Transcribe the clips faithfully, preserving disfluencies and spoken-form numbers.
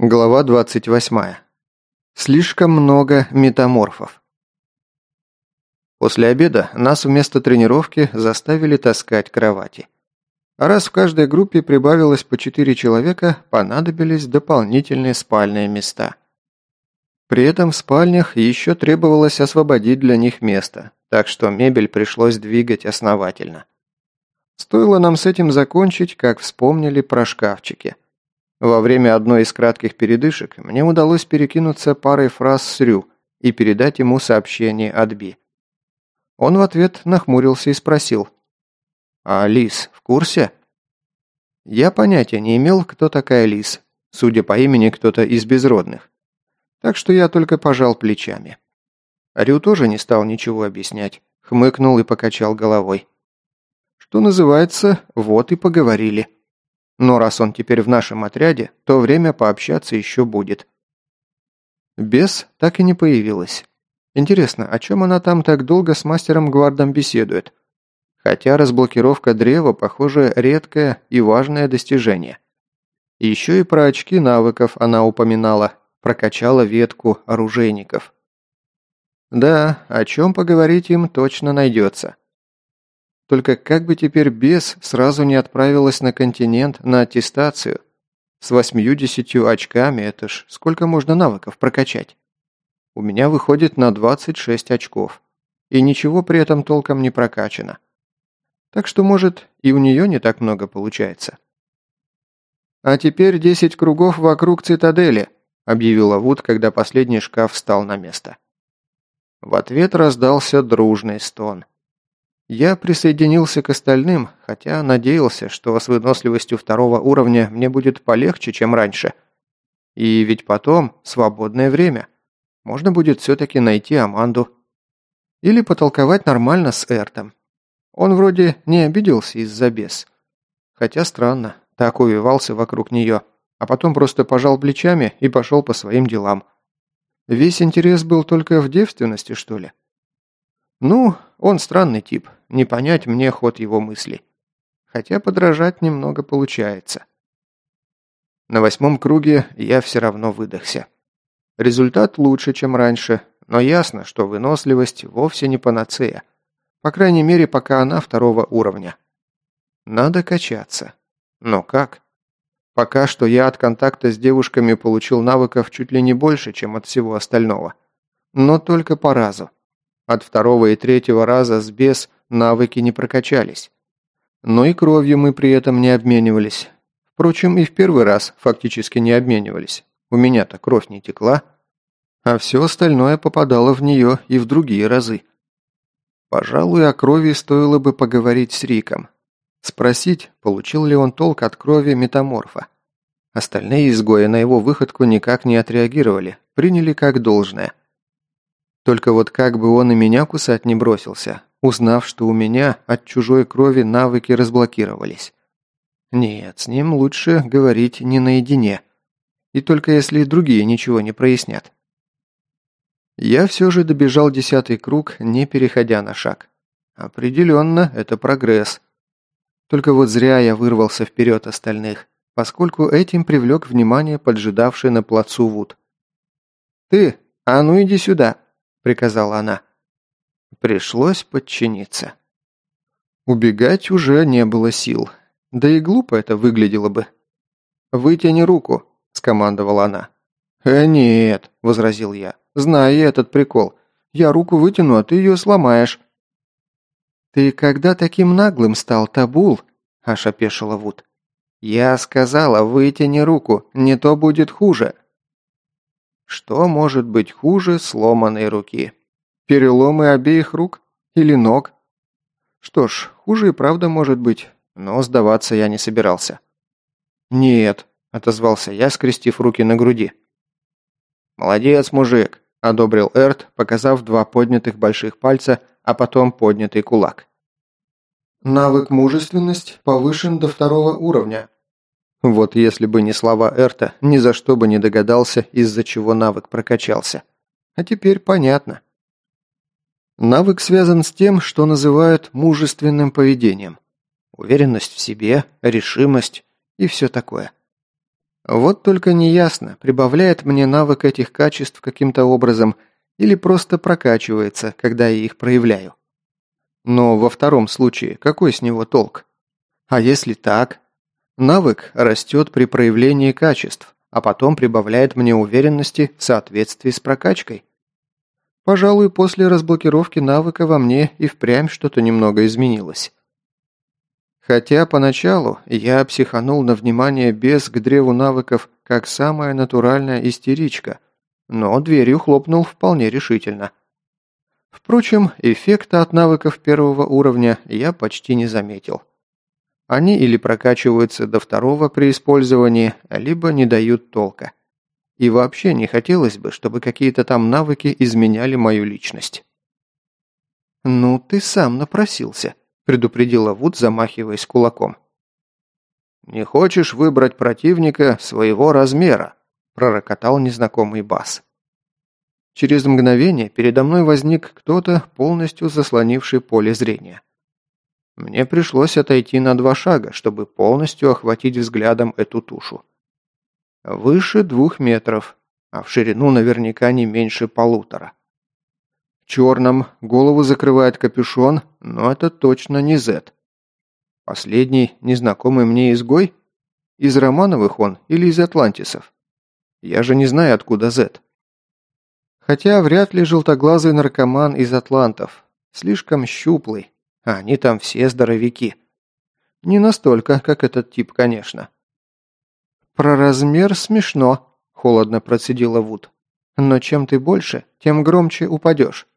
Глава двадцать восьмая. Слишком много метаморфов. После обеда нас вместо тренировки заставили таскать кровати. А раз в каждой группе прибавилось по четыре человека, понадобились дополнительные спальные места. При этом в спальнях еще требовалось освободить для них место, так что мебель пришлось двигать основательно. Стоило нам с этим закончить, как вспомнили про шкафчики. Во время одной из кратких передышек мне удалось перекинуться парой фраз с Рю и передать ему сообщение от Би. Он в ответ нахмурился и спросил: «А Лис в курсе?» Я понятия не имел, кто такая Лис, судя по имени, кто-то из безродных. Так что я только пожал плечами. Рю тоже не стал ничего объяснять, хмыкнул и покачал головой. Что называется, вот и поговорили. Но раз он теперь в нашем отряде, то время пообщаться еще будет. Бес так и не появилась. Интересно, о чем она там так долго с мастером Гвардом беседует? Хотя разблокировка древа, похоже, редкое и важное достижение. Еще и про очки навыков она упоминала, прокачала ветку оружейников. Да, о чем поговорить им точно найдется. Только как бы теперь Бес сразу не отправилась на континент на аттестацию? С восьмью-десятью очками это ж сколько можно навыков прокачать? У меня выходит на двадцать шесть очков. И ничего при этом толком не прокачано. Так что, может, и у нее не так много получается. «А теперь десять кругов вокруг цитадели», объявила Вуд, когда последний шкаф встал на место. В ответ раздался дружный стон. Я присоединился к остальным, хотя надеялся, что с выносливостью второго уровня мне будет полегче, чем раньше. И ведь потом свободное время. Можно будет все-таки найти Аманду. Или потолковать нормально с Эртом. Он вроде не обиделся из-за бес. Хотя странно, так увивался вокруг нее, а потом просто пожал плечами и пошел по своим делам. Весь интерес был только в девственности, что ли? Ну, он странный тип, не понять мне ход его мыслей. Хотя подражать немного получается. На восьмом круге я все равно выдохся. Результат лучше, чем раньше, но ясно, что выносливость вовсе не панацея. По крайней мере, пока она второго уровня. Надо качаться. Но как? Пока что я от контакта с девушками получил навыков чуть ли не больше, чем от всего остального. Но только по разу. От второго и третьего раза с бес навыки не прокачались. Но и кровью мы при этом не обменивались. Впрочем, и в первый раз фактически не обменивались. У меня-то кровь не текла. А все остальное попадало в нее и в другие разы. Пожалуй, о крови стоило бы поговорить с Риком. Спросить, получил ли он толк от крови метаморфа. Остальные изгои на его выходку никак не отреагировали, приняли как должное. Только вот как бы он и меня кусать не бросился, узнав, что у меня от чужой крови навыки разблокировались. Нет, с ним лучше говорить не наедине. И только если другие ничего не прояснят. Я все же добежал десятый круг, не переходя на шаг. Определенно, это прогресс. Только вот зря я вырвался вперед остальных, поскольку этим привлек внимание поджидавший на плацу Вуд. «Ты, а ну иди сюда!» – приказала она. Пришлось подчиниться. Убегать уже не было сил. Да и глупо это выглядело бы. «Вытяни руку», – скомандовала она. «Э, нет», – возразил я. «Знаю я этот прикол. Я руку вытяну, а ты ее сломаешь». «Ты когда таким наглым стал, Табул?» – аж опешила Вуд. «Я сказала, вытяни руку, не то будет хуже». Что может быть хуже сломанной руки? Переломы обеих рук? Или ног? Что ж, хуже и правда может быть, но сдаваться я не собирался. «Нет», – отозвался я, скрестив руки на груди. «Молодец, мужик», – одобрил Эрт, показав два поднятых больших пальца, а потом поднятый кулак. Навык мужественность повышен до второго уровня. Вот если бы не слова Эрта, ни за что бы не догадался, из-за чего навык прокачался. А теперь понятно. Навык связан с тем, что называют мужественным поведением. Уверенность в себе, решимость и все такое. Вот только неясно, прибавляет мне навык этих качеств каким-то образом или просто прокачивается, когда я их проявляю. Но во втором случае какой с него толк? А если так? Навык растет при проявлении качеств, а потом прибавляет мне уверенности в соответствии с прокачкой. Пожалуй, после разблокировки навыка во мне и впрямь что-то немного изменилось. Хотя поначалу я психанул на внимание без к древу навыков как самая натуральная истеричка, но дверью хлопнул вполне решительно. Впрочем, эффекта от навыков первого уровня я почти не заметил. Они или прокачиваются до второго при использовании, либо не дают толка. И вообще не хотелось бы, чтобы какие-то там навыки изменяли мою личность. «Ну, ты сам напросился», – предупредила Вуд, замахиваясь кулаком. «Не хочешь выбрать противника своего размера?» – пророкотал незнакомый бас. Через мгновение передо мной возник кто-то, полностью заслонивший поле зрения. Мне пришлось отойти на два шага, чтобы полностью охватить взглядом эту тушу. Выше двух метров, а в ширину наверняка не меньше полутора. В черном голову закрывает капюшон, но это точно не Зет. Последний незнакомый мне изгой? Из Романовых он или из Атлантисов? Я же не знаю, откуда Зет. Хотя вряд ли желтоглазый наркоман из Атлантов. Слишком щуплый, а они там все здоровяки. Не настолько, как этот тип, конечно. «Про размер смешно», – холодно процедила Вуд. «Но чем ты больше, тем громче упадешь».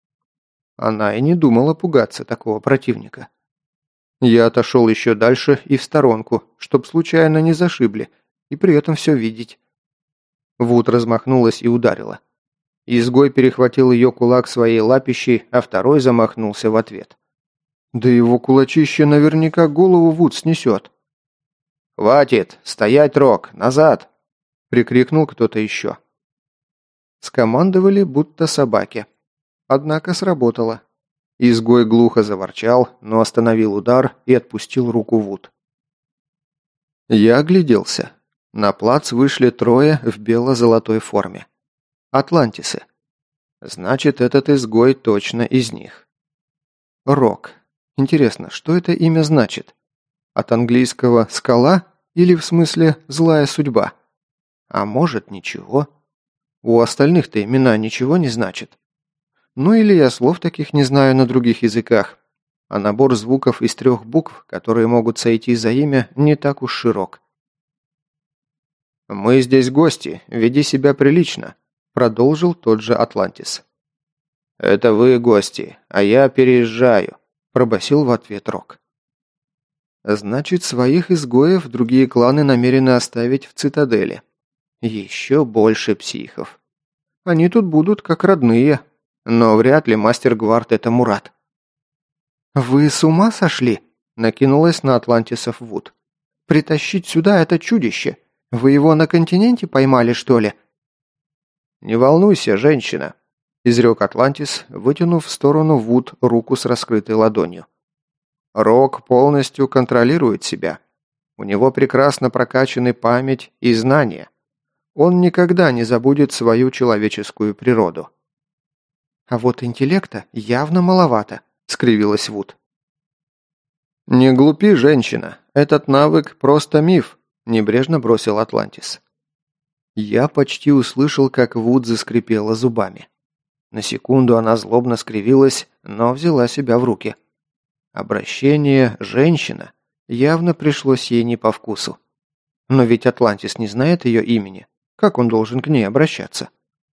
Она и не думала пугаться такого противника. Я отошел еще дальше и в сторонку, чтоб случайно не зашибли, и при этом все видеть. Вуд размахнулась и ударила. Изгой перехватил ее кулак своей лапищей, а второй замахнулся в ответ. Да его кулачище наверняка голову Вуд снесет. «Хватит! Стоять, Рок! Назад!» – прикрикнул кто-то еще. Скомандовали, будто собаки. Однако сработало. Изгой глухо заворчал, но остановил удар и отпустил руку Вуд. Я огляделся. На плац вышли трое в бело-золотой форме. Атлантисы. Значит, этот изгой точно из них. Рок. Интересно, что это имя значит? От английского «скала» или в смысле «злая судьба»? А может, ничего. У остальных-то имена ничего не значит. Ну или я слов таких не знаю на других языках, а набор звуков из трех букв, которые могут сойти за имя, не так уж широк. «Мы здесь гости, веди себя прилично», – продолжил тот же Атлантис. «Это вы гости, а я переезжаю», – пробасил в ответ Рок. Значит, своих изгоев другие кланы намерены оставить в цитадели. Еще больше психов. Они тут будут как родные, но вряд ли мастер Гвард это Мурат. «Вы с ума сошли?» – накинулась на Атлантисов Вуд. «Притащить сюда это чудище? Вы его на континенте поймали, что ли?» «Не волнуйся, женщина», – изрек Атлантис, вытянув в сторону Вуд руку с раскрытой ладонью. Рок полностью контролирует себя. У него прекрасно прокачаны память и знания. Он никогда не забудет свою человеческую природу. «А вот интеллекта явно маловато», – скривилась Вуд. «Не глупи, женщина. Этот навык просто миф», – небрежно бросил Атлантис. Я почти услышал, как Вуд заскрипела зубами. На секунду она злобно скривилась, но взяла себя в руки. Обращение «женщина» явно пришлось ей не по вкусу. Но ведь Атлантис не знает ее имени. Как он должен к ней обращаться?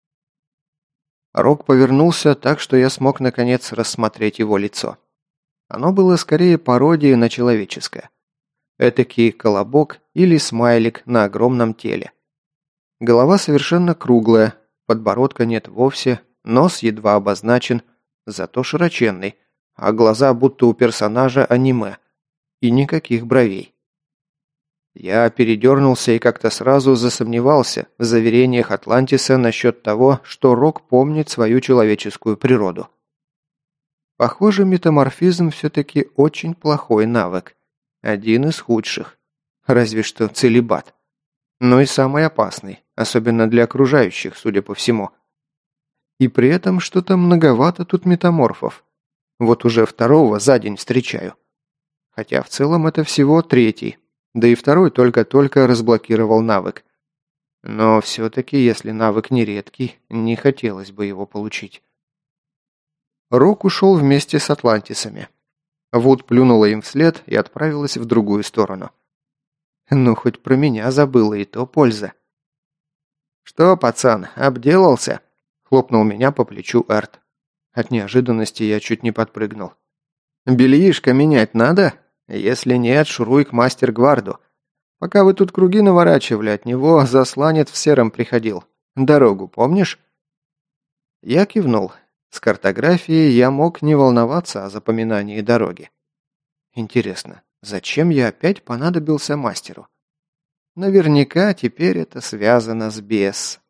Рок повернулся так, что я смог наконец рассмотреть его лицо. Оно было скорее пародией на человеческое. Этакий колобок или смайлик на огромном теле. Голова совершенно круглая, подбородка нет вовсе, нос едва обозначен, зато широченный, а глаза будто у персонажа аниме. И никаких бровей. Я передернулся и как-то сразу засомневался в заверениях Атлантиса насчет того, что Рок помнит свою человеческую природу. Похоже, метаморфизм все-таки очень плохой навык. Один из худших. Разве что целибат. но и самый опасный, особенно для окружающих, судя по всему. И при этом что-то многовато тут метаморфов. Вот уже второго за день встречаю. Хотя в целом это всего третий, да и второй только-только разблокировал навык. Но все-таки, если навык не редкий, не хотелось бы его получить. Рок ушел вместе с атлантисами. Вуд плюнула им вслед и отправилась в другую сторону. Ну, хоть про меня забыла, и то польза. «Что, пацан, обделался?» – хлопнул меня по плечу Эрт. От неожиданности я чуть не подпрыгнул. «Бельишко менять надо? Если нет, шуруй к мастер-гварду. Пока вы тут круги наворачивали, от него засланец в сером приходил. Дорогу помнишь?» Я кивнул. С картографией я мог не волноваться о запоминании дороги. Интересно, зачем я опять понадобился мастеру? Наверняка теперь это связано с бес.